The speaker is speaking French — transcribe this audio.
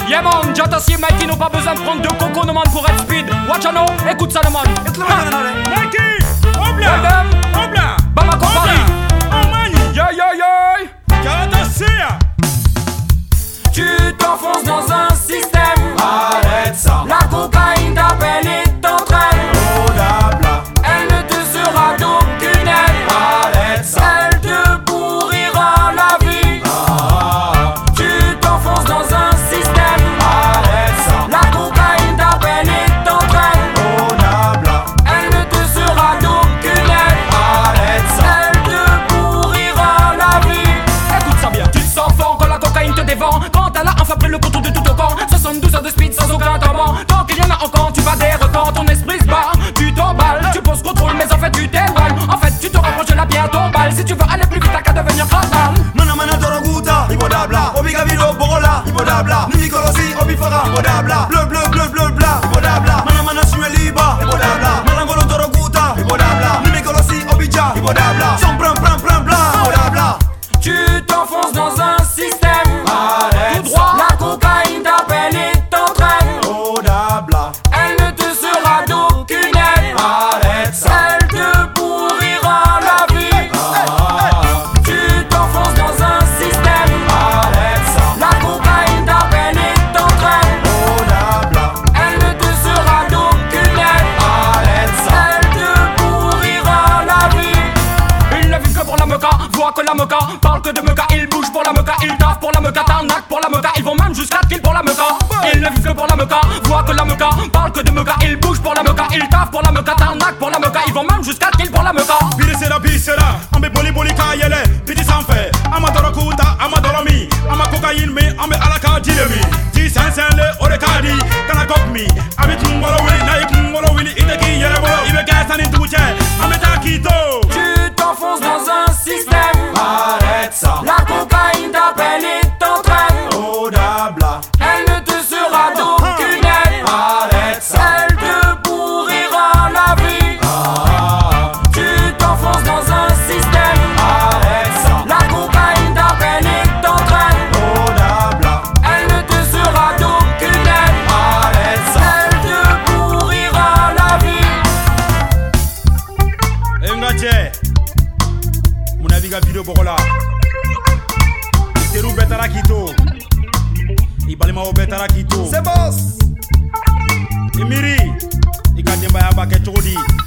Yeah man, j'attache Mikey, n'ont pas besoin de prendre de coco, no man pour être speed. Watch out, no, écoute ça le man. Mikey, obla, obla, Bamako Paris. Yeah, yeah, yeah. Galatasia. Tu t'enfonces dans un système. Arrête ça. La cocaïne t'appelle et t'entraîne. Oh dabla. Elle ne te sera d'aucune aide. Arrête ça. Elle te pourrira la vie. Tu t'enfonces dans un système. Arrête ça. La cocaïne t'appelle et t'entraîne. Oh dabla. Elle ne te sera d'aucune aide. Arrête ça. Elle te pourrira la vie. Écoute ça bien. Tu te sens fort quand la cocaïne te dévore. Quand t'as là enfin pris le contour de tout au corps. 72 heures de speed sans aucun tabac. Tant qu'il y en a encore, tu vas des records. Ton esprit se bat, tu t'emballes. Tu poses contrôle, mais en fait tu t'emballes. En fait tu te rapproches de la bière tombale. Si tu veux aller plus vite, t'as qu'à devenir crâne. Mana mana doroguta, ibodabla. Obiga viro borola, ibodabla. Nimikolosi, obifara, ibodabla. Bleu bleu bleu bleu bla, ibodabla. Mana mana liba, ibodabla. Malangolo doroguta, ibodabla. Nimikolosi, obija, ibodabla. Son pram pram pram bla, ibodabla. Tu t'enfonces dans un système. Arrête Tout droit, la cocaïne t'appelle et t'entraîne. Oh dabla. Elle ne te sera d'aucune aide. Arrête ça. Elle te pourrira la vie. Tu t'enfonces dans un système. Arrête ça. La cocaïne t'appelle et t'entraîne. Oh dabla. Elle ne te sera d'aucune aide. Arrête ça. Elle te pourrira la vie. Il ne vit que pour la meca, voit que la meca, parle que de meca, il bouge pour la meca, il taffe pour la meca, t'arnaque pour la meca, ils vont même jusqu'à kill pour la meca. Il ne vit que pour la meca, voit que la meca, parle que de meca, il bouge pour la meca, il taffe pour la meca, t'arnaque pour la meca, ils vont même jusqu'à kill pour la meca. Bisera, ambe boli boli kayele, piti sanfɛ, amadoro kuta, amadoro mi, ama cocaïne mi, ambe alaka dilemi. Ti sɛnsɛnle o de ka di, kana kɔk mi, a bɛ kunkolo wuli, n'a ye kunkolo wuli, i tɛ k'i yɛrɛ bolo, i bɛ kɛ sanni dugu cɛ, an bɛ taa k'i to. Tu t'enfonces dans un système. Arrête ça. La cocaïne t'appelle et t'entraîne. Oh dabla. Elle ne te sera d'aucune aide. Arrête ça. Elle te pourrira la vie. Tu t'enfonces dans un système. Arrête ça. La cocaïne t'appelle et t'entraîne. Oh dabla. Elle ne te sera d'aucune aide. Arrête ça. Elle te pourrira la vie. Engaje, munabiga video bokola. Teru betara kito, ibalima o betara kito. C'est boss. Imiri, ikademba ya ba ke chodi.